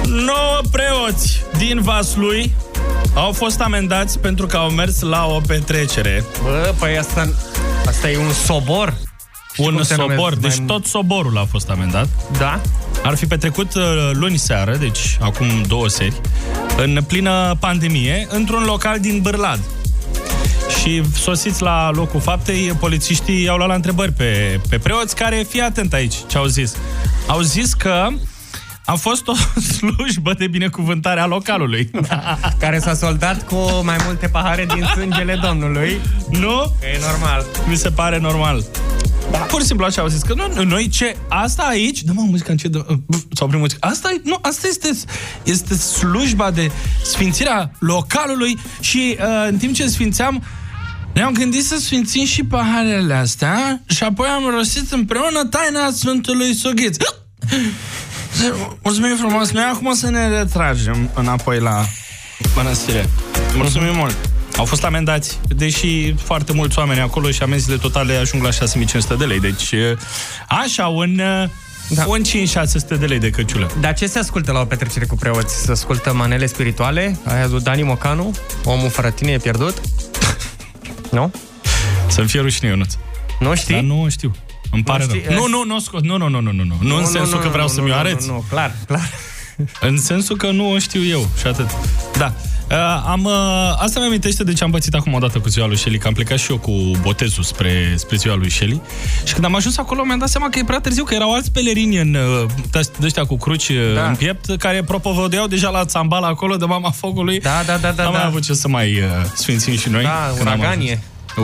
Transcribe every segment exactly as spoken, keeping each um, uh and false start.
Nouă preoți din Vaslui au fost amendați pentru că au mers la o petrecere. Bă, păi asta, asta e un sobor. Un sobor, deci mai... tot soborul a fost amendat. Da? Ar fi petrecut luni seară, deci acum două seri, în plină pandemie, într-un local din Bârlad. Și sosiți la locul faptei, polițiștii i-au luat la întrebări pe, pe preoți, care, fii atent aici, ce au zis. Au zis că a fost o slujbă de binecuvântare a localului. Da, care s-a soldat cu mai multe pahare din sângele Domnului. Nu? Că e normal. Mi se pare normal. Da. Pur și simplu așa au zis că nu, noi ce, asta aici, dă mă muzica încet, sau prin muzică, asta, nu, asta este, este slujba de sfințirea localului și uh, în timp ce sfințeam, ne-am gândit să sfințim și paharele astea și apoi am rostit împreună taina Sfântului Sughiț. Mulțumim frumos, noi acum să ne retragem înapoi la mănăstire. Mulțumim mult. Au fost amendați, deși foarte mulți oameni acolo și amenziile totale ajung la șase mii cinci sute de lei. Deci, așa, un, da. un cinci șase sute de lei de căciulă. Dar ce se ascultă la o petrecere cu preoți? Se ascultă manele spirituale? Aia lui Dani Mocanu? Omul fără tine e pierdut? Nu? Să-mi fie rușine, Ionuț. Nu știi? Dar nu știu. Îmi pare rău. Nu, nu, nu, scot. Nu, nu, nu, nu, nu, nu. Nu în sensul că vreau să mi-o arăți. Nu, nu, clar, clar. În sensul că nu o știu eu și atât. Da. Uh, am, uh, asta mi amintește de ce am pățit acum o dată cu ziua lui Shelly, că am plecat și eu cu botezul spre, spre ziua lui Shelly. Și când am ajuns acolo, mi-am dat seama că e prea târziu, că erau alți pelerini în, uh, de-ăștia cu cruci da. în piept, care propovădeau deja la țambala acolo de mama focului. Da, da, da, da. N-am da. mai avut ce să mai uh, sfințim și noi. Da, uraganie.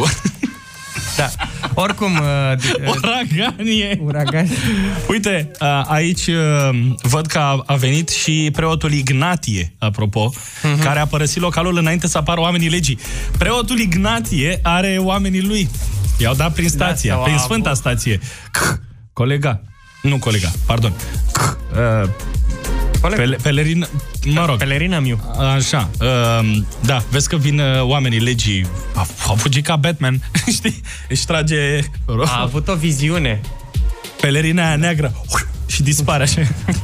Da. Oricum... Uh, Uraganie. Uraganie. Uite, uh, aici uh, văd că a, a venit și preotul Ignatie, apropo, uh-huh. care a părăsit localul înainte să apară oamenii legii. Preotul Ignatie are oamenii lui. I-au dat prin stația, da, prin sfânta stație. C- colega. Nu colega, pardon. C- uh, Pe, pelerin, mă rog. Pelerina miu. Așa. Uh, da, vezi că vin uh, oamenii legii. A, a fugit ca Batman. Știi? Își trage... A avut o viziune. Pelerina aia neagră. Și dispare așa.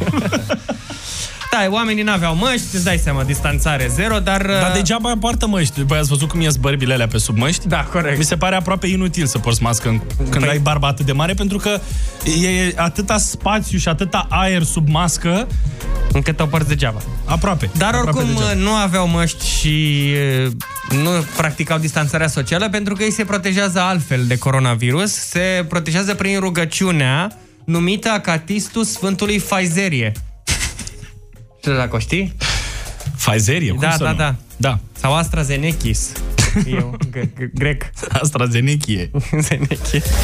Da, oamenii n-aveau măști, îți dai seama, distanțare zero, dar... Dar degeaba poartă măști. După aia ați văzut cum ies bărbile alea pe sub măști? Da, corect. Mi se pare aproape inutil să porți mască când păi... ai barba atât de mare, pentru că e atâta spațiu și atâta aer sub mască încât o porți degeaba. Aproape. Dar aproape oricum degeaba. Nu aveau măști și nu practicau distanțarea socială, pentru că ei se protejează altfel de coronavirus. Se protejează prin rugăciunea numită Acatistus Sfântului Pfizerie. Știu dacă o știi? Pfizerie? Cum da, să da, nu? da. Da. Sau AstraZenechis. Eu, grec. AstraZenechie. Zenechie.